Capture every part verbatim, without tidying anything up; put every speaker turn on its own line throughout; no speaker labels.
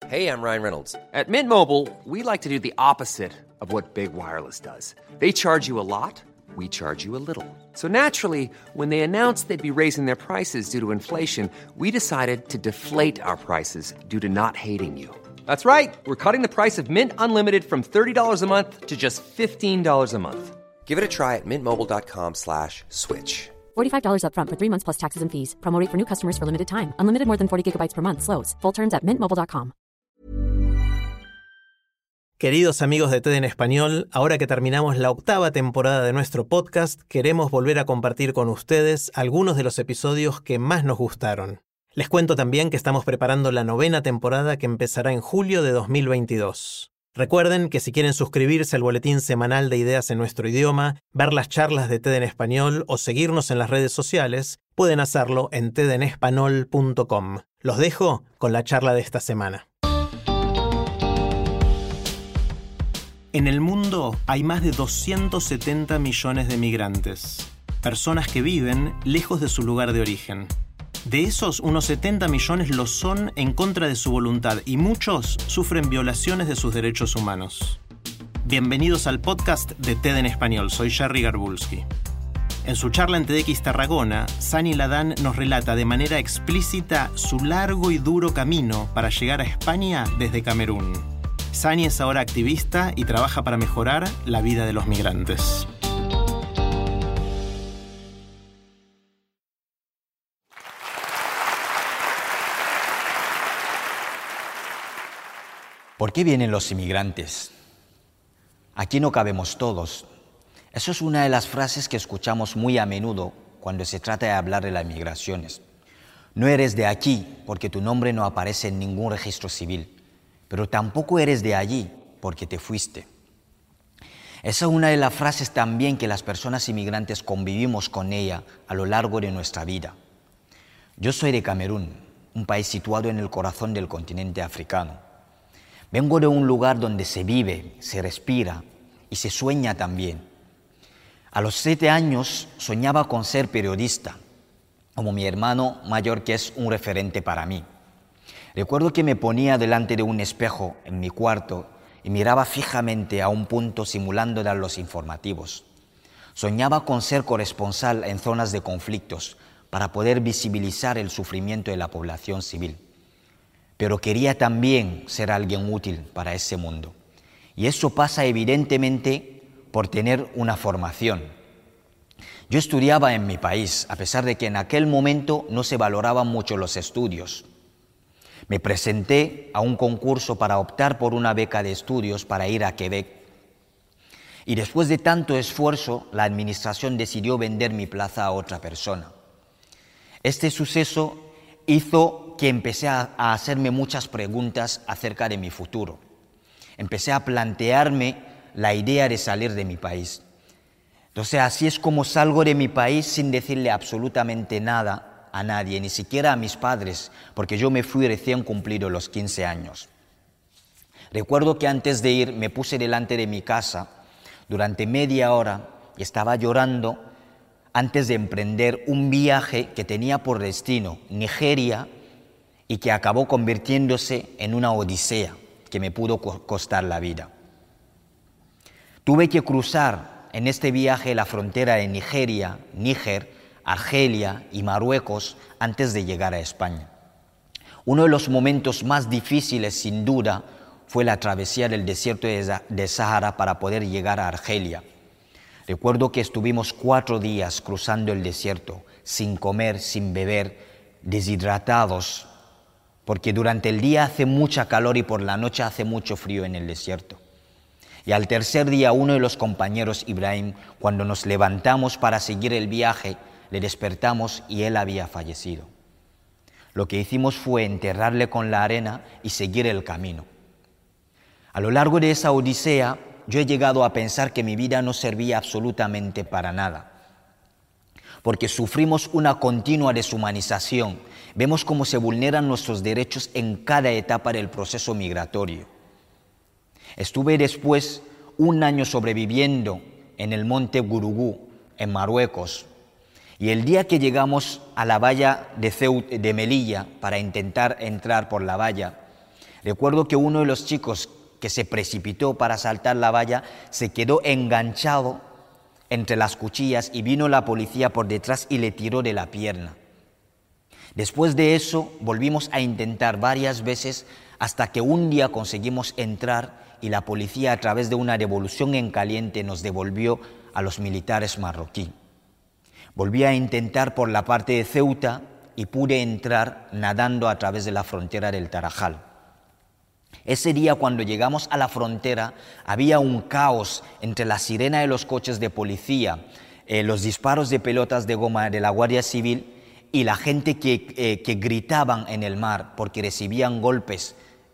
Hey, I'm Ryan Reynolds. At Mint Mobile, we like to do the opposite of what Big Wireless does. They charge you a lot, we charge you a little. So naturally, when they announced they'd be raising their prices due to inflation, we decided to deflate our prices due to not hating you. That's right. We're cutting the price of Mint Unlimited from thirty dollars a month to just fifteen dollars a month. Give it a try at mintmobile.com slash switch.
forty-five dollars up front for three months plus taxes and fees. Promo rate for new customers for limited time. Unlimited more than forty gigabytes per month slows. Full terms at mint mobile dot com.
Queridos amigos de T E D en Español, ahora que terminamos la octava temporada de nuestro podcast, queremos volver a compartir con ustedes algunos de los episodios que más nos gustaron. Les cuento también que estamos preparando la novena temporada que empezará en julio de dos mil veintidós. Recuerden que si quieren suscribirse al boletín semanal de ideas en nuestro idioma, ver las charlas de T E D en Español o seguirnos en las redes sociales, pueden hacerlo en t e d en español punto com. Los dejo con la charla de esta semana. En el mundo hay más de doscientos setenta millones de migrantes, personas que viven lejos de su lugar de origen. De esos, unos setenta millones lo son en contra de su voluntad y muchos sufren violaciones de sus derechos humanos. Bienvenidos al podcast de T E D en Español, soy Jerry Garbulski. En su charla en TEDx Tarragona, Sani Ladán nos relata de manera explícita su largo y duro camino para llegar a España desde Camerún. Sani es ahora activista y trabaja para mejorar la vida de los migrantes.
¿Por qué vienen los inmigrantes? Aquí no cabemos todos. Eso es una de las frases que escuchamos muy a menudo cuando se trata de hablar de las migraciones. No eres de aquí porque tu nombre no aparece en ningún registro civil, pero tampoco eres de allí porque te fuiste. Esa es una de las frases también que las personas inmigrantes convivimos con ella a lo largo de nuestra vida. Yo soy de Camerún, un país situado en el corazón del continente africano. Vengo de un lugar donde se vive, se respira y se sueña también. A los siete años soñaba con ser periodista, como mi hermano mayor, que es un referente para mí. Recuerdo que me ponía delante de un espejo en mi cuarto y miraba fijamente a un punto simulando dar los informativos. Soñaba con ser corresponsal en zonas de conflictos para poder visibilizar el sufrimiento de la población civil. Pero quería también ser alguien útil para ese mundo. Y eso pasa evidentemente por tener una formación. Yo estudiaba en mi país, a pesar de que en aquel momento no se valoraban mucho los estudios. Me presenté a un concurso para optar por una beca de estudios para ir a Quebec. Y después de tanto esfuerzo, la administración decidió vender mi plaza a otra persona. Este suceso hizo que empecé a, a hacerme muchas preguntas acerca de mi futuro. Empecé a plantearme la idea de salir de mi país. Entonces, así es como salgo de mi país sin decirle absolutamente nada a nadie, ni siquiera a mis padres, porque yo me fui recién cumplido los quince años. Recuerdo que antes de ir me puse delante de mi casa durante media hora y estaba llorando antes de emprender un viaje que tenía por destino Nigeria y que acabó convirtiéndose en una odisea que me pudo costar la vida. Tuve que cruzar en este viaje la frontera de Nigeria, Níger, Argelia y Marruecos antes de llegar a España. Uno de los momentos más difíciles, sin duda, fue la travesía del desierto de Sahara para poder llegar a Argelia. Recuerdo que estuvimos cuatro días cruzando el desierto, sin comer, sin beber, deshidratados, porque durante el día hace mucha calor y por la noche hace mucho frío en el desierto. Y al tercer día, uno de los compañeros, Ibrahim, cuando nos levantamos para seguir el viaje, le despertamos y él había fallecido. Lo que hicimos fue enterrarle con la arena y seguir el camino. A lo largo de esa odisea, yo he llegado a pensar que mi vida no servía absolutamente para nada, porque sufrimos una continua deshumanización. Vemos cómo se vulneran nuestros derechos en cada etapa del proceso migratorio. Estuve después un año sobreviviendo en el monte Gurugú, en Marruecos, y el día que llegamos a la valla de, Ceut, de Melilla para intentar entrar por la valla, Recuerdo que uno de los chicos que se precipitó para saltar la valla se quedó enganchado entre las cuchillas y vino la policía por detrás y le tiró de la pierna. Después de eso volvimos a intentar varias veces hasta que un día conseguimos entrar y la policía, a través de una devolución en caliente, nos devolvió a los militares marroquíes. Volví a intentar por la parte de Ceuta y pude entrar nadando a través de la frontera del Tarajal. Ese día, cuando llegamos a la frontera, había un caos entre la sirena de los coches de policía, eh, los disparos de pelotas de goma de la Guardia Civil y la gente que, eh, que gritaban en el mar porque recibían golpes.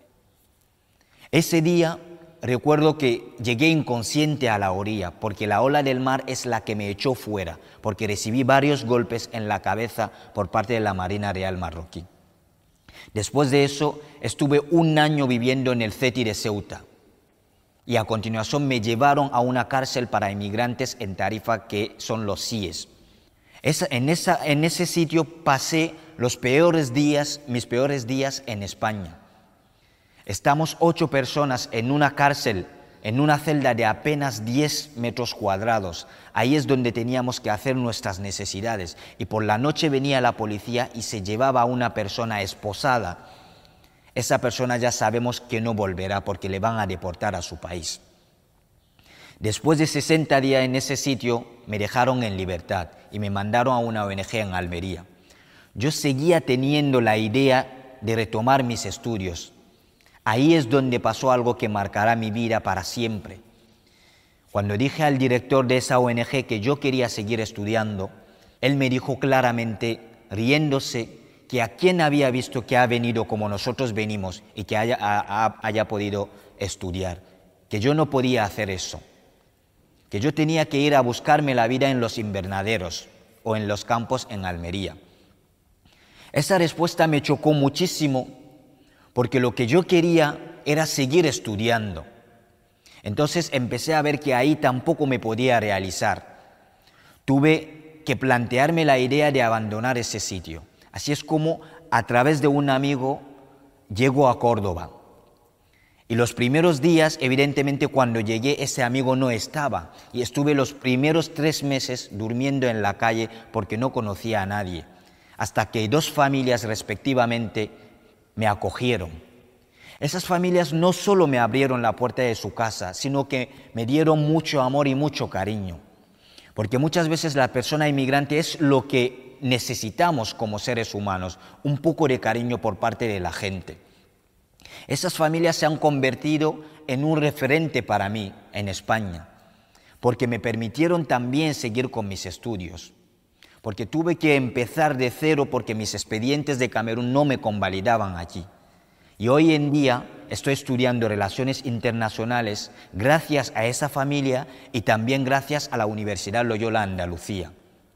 Ese día recuerdo que llegué inconsciente a la orilla porque la ola del mar es la que me echó fuera, porque recibí varios golpes en la cabeza por parte de la Marina Real marroquí. Después de eso estuve un año viviendo en el CETI de Ceuta y a continuación me llevaron a una cárcel para inmigrantes en Tarifa, que son los C I E S. Esa, en, esa, en ese sitio pasé los peores días, mis peores días en España. Estamos ocho personas en una cárcel, en una celda de apenas diez metros cuadrados. Ahí es donde teníamos que hacer nuestras necesidades. Y por la noche venía la policía y se llevaba a una persona esposada. Esa persona ya sabemos que no volverá porque le van a deportar a su país. Después de sesenta días en ese sitio, me dejaron en libertad y me mandaron a una O N G en Almería. Yo seguía teniendo la idea de retomar mis estudios. Ahí es donde pasó algo que marcará mi vida para siempre. Cuando dije al director de esa O N G que yo quería seguir estudiando, él me dijo claramente, riéndose, que a quien había visto que ha venido como nosotros venimos y que haya, ha, haya podido estudiar, que yo no podía hacer eso, que yo tenía que ir a buscarme la vida en los invernaderos o en los campos en Almería. Esa respuesta me chocó muchísimo, porque lo que yo quería era seguir estudiando. Entonces empecé a ver que ahí tampoco me podía realizar. Tuve que plantearme la idea de abandonar ese sitio. Así es como, a través de un amigo, llego a Córdoba. Y los primeros días, evidentemente, cuando llegué, ese amigo no estaba. Y estuve los primeros tres meses durmiendo en la calle porque no conocía a nadie. Hasta que dos familias, respectivamente, me acogieron. Esas familias no solo me abrieron la puerta de su casa, sino que me dieron mucho amor y mucho cariño. Porque muchas veces la persona inmigrante es lo que necesitamos como seres humanos, un poco de cariño por parte de la gente. Esas familias se han convertido en un referente para mí en España, porque me permitieron también seguir con mis estudios. Porque tuve que empezar de cero porque mis expedientes de Camerún no me convalidaban allí. Y hoy en día estoy estudiando Relaciones Internacionales gracias a esa familia y también gracias a la Universidad Loyola Andalucía.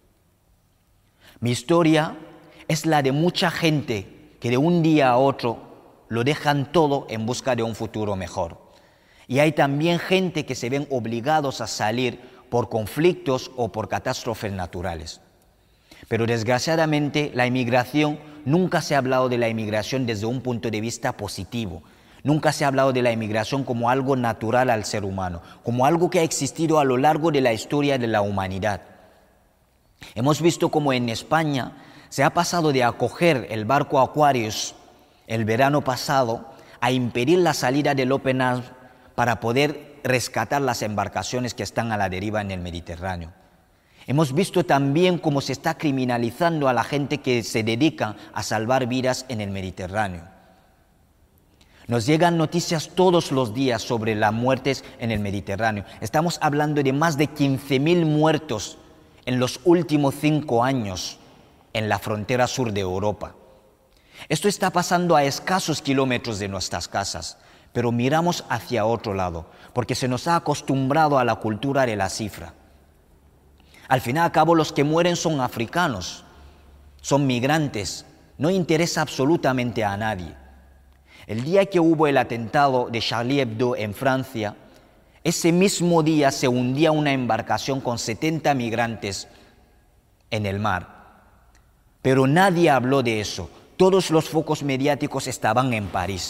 Mi historia es la de mucha gente que de un día a otro lo dejan todo en busca de un futuro mejor. Y hay también gente que se ven obligados a salir por conflictos o por catástrofes naturales. Pero desgraciadamente la inmigración, nunca se ha hablado de la inmigración desde un punto de vista positivo. Nunca se ha hablado de la inmigración como algo natural al ser humano, como algo que ha existido a lo largo de la historia de la humanidad. Hemos visto como en España se ha pasado de acoger el barco Aquarius el verano pasado a impedir la salida del Open Arms para poder rescatar las embarcaciones que están a la deriva en el Mediterráneo. Hemos visto también cómo se está criminalizando a la gente que se dedica a salvar vidas en el Mediterráneo. Nos llegan noticias todos los días sobre las muertes en el Mediterráneo. Estamos hablando de más de quince mil muertos en los últimos cinco años en la frontera sur de Europa. Esto está pasando a escasos kilómetros de nuestras casas, pero miramos hacia otro lado, porque se nos ha acostumbrado a la cultura de la cifra. Al fin y al cabo, los que mueren son africanos, son migrantes, no interesa absolutamente a nadie. El día que hubo el atentado de Charlie Hebdo en Francia, ese mismo día se hundía una embarcación con setenta migrantes en el mar. Pero nadie habló de eso. Todos los focos mediáticos estaban en París.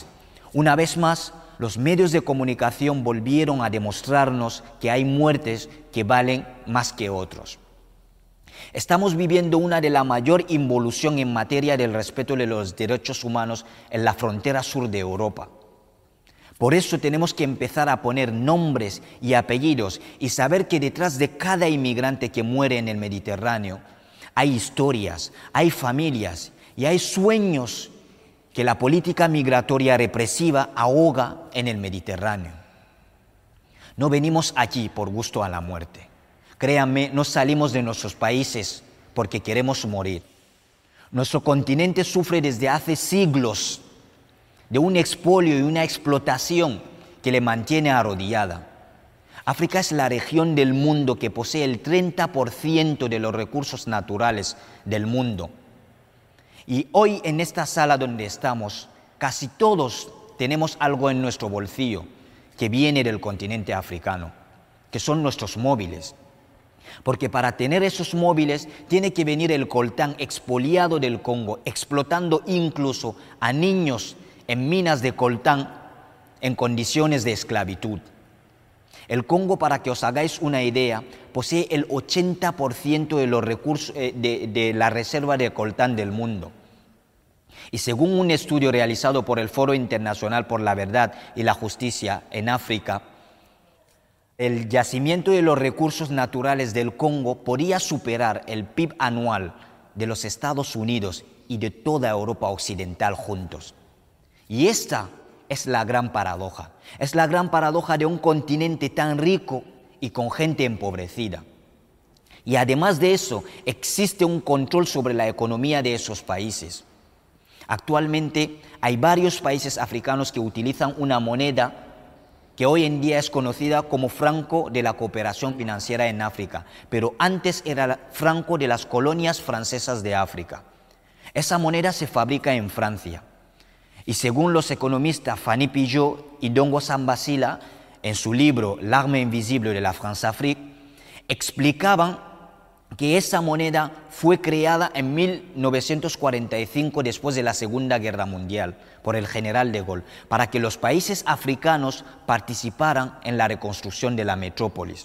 Una vez más, los medios de comunicación volvieron a demostrarnos que hay muertes que valen más que otros. Estamos viviendo una de la mayor involución en materia del respeto de los derechos humanos en la frontera sur de Europa. Por eso tenemos que empezar a poner nombres y apellidos y saber que detrás de cada inmigrante que muere en el Mediterráneo hay historias, hay familias y hay sueños que la política migratoria represiva ahoga en el Mediterráneo. No venimos aquí por gusto a la muerte. Créanme, no salimos de nuestros países porque queremos morir. Nuestro continente sufre desde hace siglos de un expolio y una explotación que le mantiene arrodillada. África es la región del mundo que posee el treinta por ciento de los recursos naturales del mundo. Y hoy en esta sala donde estamos, casi todos tenemos algo en nuestro bolsillo que viene del continente africano, que son nuestros móviles. Porque para tener esos móviles tiene que venir el coltán expoliado del Congo, explotando incluso a niños en minas de coltán en condiciones de esclavitud. El Congo, para que os hagáis una idea, posee el ochenta por ciento de los recursos eh, de, de la reserva de coltán del mundo. Y según un estudio realizado por el Foro Internacional por la Verdad y la Justicia en África, el yacimiento de los recursos naturales del Congo podría superar el P I B anual de los Estados Unidos y de toda Europa Occidental juntos. Y esta es la gran paradoja. Es la gran paradoja de un continente tan rico y con gente empobrecida. Y además de eso, existe un control sobre la economía de esos países. Actualmente hay varios países africanos que utilizan una moneda que hoy en día es conocida como franco de la cooperación financiera en África, pero antes era el franco de las colonias francesas de África. Esa moneda se fabrica en Francia. Y según los economistas Fanny Pillot y Dongo Sambasila, en su libro L'arme invisible de la France-Afrique, explicaban que esa moneda fue creada en mil novecientos cuarenta y cinco después de la Segunda Guerra Mundial por el general de Gaulle, para que los países africanos participaran en la reconstrucción de la metrópolis.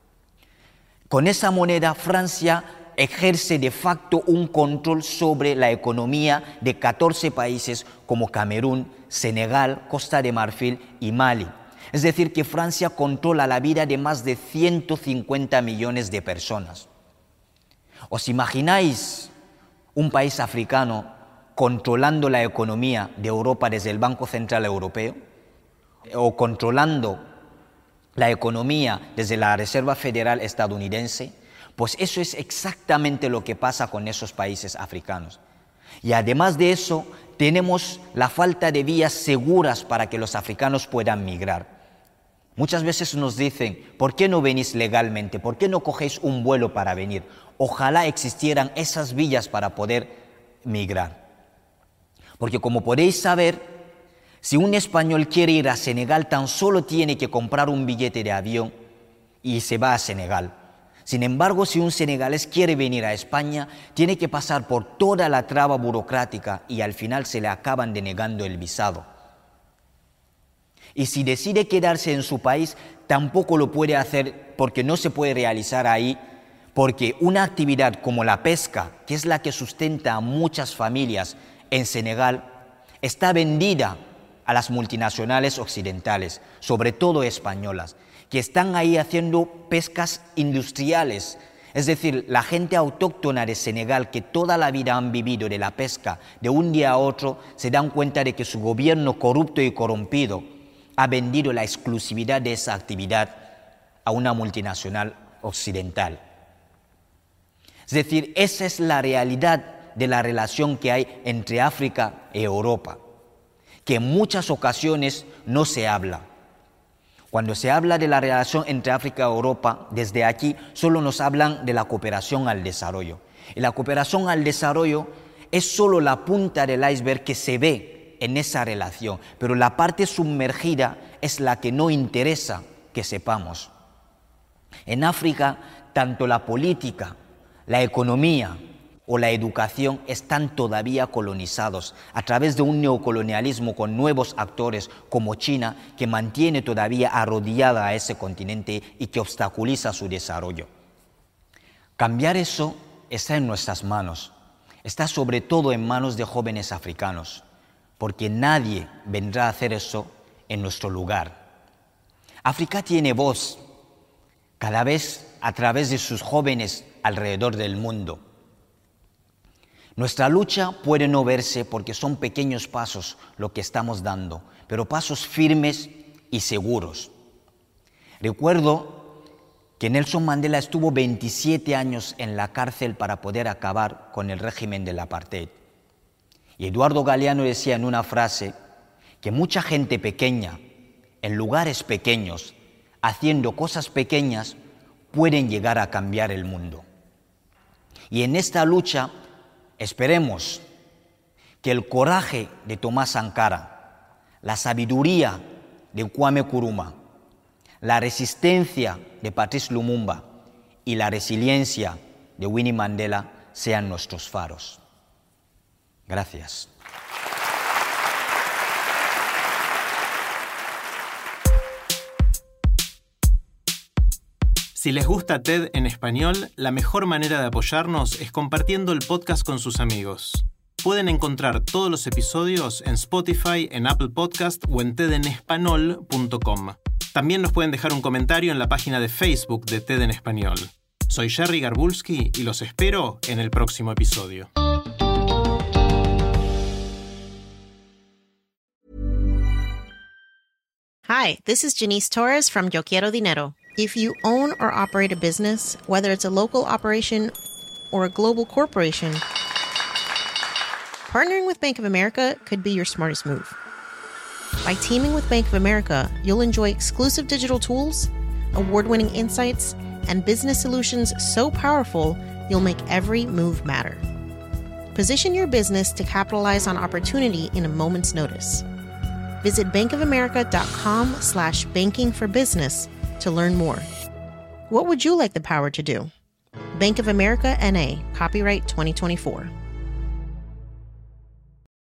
Con esa moneda, Francia ejerce de facto un control sobre la economía de catorce países como Camerún, Senegal, Costa de Marfil y Mali. Es decir, que Francia controla la vida de más de ciento cincuenta millones de personas. ¿Os imagináis un país africano controlando la economía de Europa desde el Banco Central Europeo? ¿O controlando la economía desde la Reserva Federal estadounidense? Pues eso es exactamente lo que pasa con esos países africanos. Y además de eso, tenemos la falta de vías seguras para que los africanos puedan migrar. Muchas veces nos dicen, ¿por qué no venís legalmente? ¿Por qué no cogéis un vuelo para venir? Ojalá existieran esas vías para poder migrar. Porque como podéis saber, si un español quiere ir a Senegal, tan solo tiene que comprar un billete de avión y se va a Senegal. Sin embargo, si un senegalés quiere venir a España, tiene que pasar por toda la traba burocrática y al final se le acaban denegando el visado. Y si decide quedarse en su país, tampoco lo puede hacer porque no se puede realizar ahí, porque una actividad como la pesca, que es la que sustenta a muchas familias en Senegal, está vendida a las multinacionales occidentales, sobre todo españolas, que están ahí haciendo pescas industriales. Es decir, la gente autóctona de Senegal, que toda la vida han vivido de la pesca, de un día a otro se dan cuenta de que su gobierno corrupto y corrompido ha vendido la exclusividad de esa actividad a una multinacional occidental. Es decir, esa es la realidad de la relación que hay entre África y Europa, que en muchas ocasiones no se habla. Cuando se habla de la relación entre África y Europa, desde aquí solo nos hablan de la cooperación al desarrollo. Y la cooperación al desarrollo es solo la punta del iceberg que se ve en esa relación, pero la parte sumergida es la que no interesa que sepamos. En África, tanto la política, la economía o la educación están todavía colonizados a través de un neocolonialismo con nuevos actores como China, que mantiene todavía arrodillada a ese continente y que obstaculiza su desarrollo. Cambiar eso está en nuestras manos, está sobre todo en manos de jóvenes africanos, porque nadie vendrá a hacer eso en nuestro lugar. África tiene voz, cada vez a través de sus jóvenes alrededor del mundo. Nuestra lucha puede no verse porque son pequeños pasos lo que estamos dando, pero pasos firmes y seguros. Recuerdo que Nelson Mandela estuvo veintisiete años en la cárcel para poder acabar con el régimen del apartheid. Y Eduardo Galeano decía en una frase que mucha gente pequeña, en lugares pequeños, haciendo cosas pequeñas, pueden llegar a cambiar el mundo. Y en esta lucha, esperemos que el coraje de Tomás Sankara, la sabiduría de Kwame Nkrumah, la resistencia de Patrice Lumumba y la resiliencia de Winnie Mandela sean nuestros faros. Gracias.
Si les gusta TED en español, la mejor manera de apoyarnos es compartiendo el podcast con sus amigos. Pueden encontrar todos los episodios en Spotify, en Apple Podcast o en ted en español punto com. También nos pueden dejar un comentario en la página de Facebook de TED en Español. Soy Jerry Garbulski y los espero en el próximo episodio.
Hi, this is Janice Torres from Yo Quiero Dinero. If you own or operate a business, whether it's a local operation or a global corporation, partnering with Bank of America could be your smartest move. By teaming with Bank of America, you'll enjoy exclusive digital tools, award-winning insights, and business solutions so powerful, you'll make every move matter. Position your business to capitalize on opportunity in a moment's notice. Visit bankofamerica.com slash banking for business to learn more. What would you like the power to do? Bank of America N A, copyright twenty twenty-four.